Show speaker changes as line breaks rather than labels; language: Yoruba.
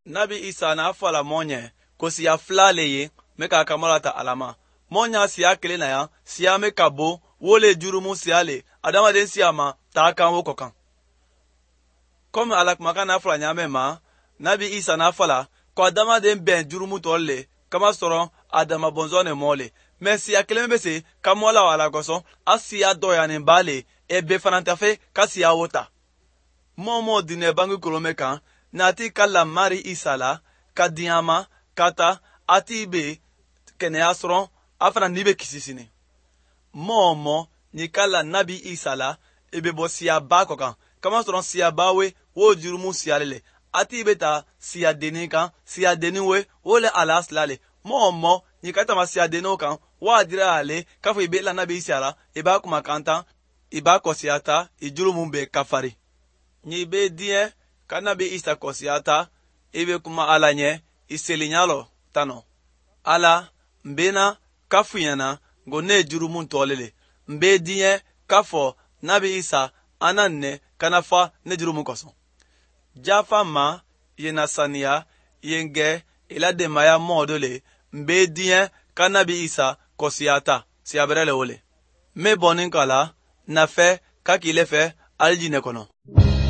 Nabi Isa na fala monye ko siya flale ye me ka kamarata alama. Monya siya kele na ya siya me kabo wole jurumu siya le adama den siya ma ta kan wo kokan. Comme alak maka na fala nyame ma Nabi Isa na fala ko adama den ben jurumu tolle kama soron adama bonzone mole. Mais siya kele me bese kamola wala goso asiya doya ne bale e be fanantafe ka siya wota. Momo dine bangu kolome kan nati kala mari Isa la ka diama kata ati be kene asron afana nibe kisisini. Momo ni kala Nabi Isa la ebe bo siya ba kokan kama soron siya bawe wo jurumu siya lele ati be ta siya deni kan siya deni we wole alas lale. Momo ni kata ma siya deno kan wa dira ale kafo ibe la Nabi Isa la eba kuma kanta iba kosiata ijurumu be kafari. Ni be die Nabi Isa kosiata ibe kuma ala nye iselinyalo tano. Ala mbena kafuyana go ne jurumu ntolele. Mbe die kafo Nabi Isa ananne kanafa ne jurumu koso. Jafa ma yenasania yenge ila demaya modole mbe die Nabi Isa kosiata siaberele ole. Me bonin kala na fe kakilefe aljine kono.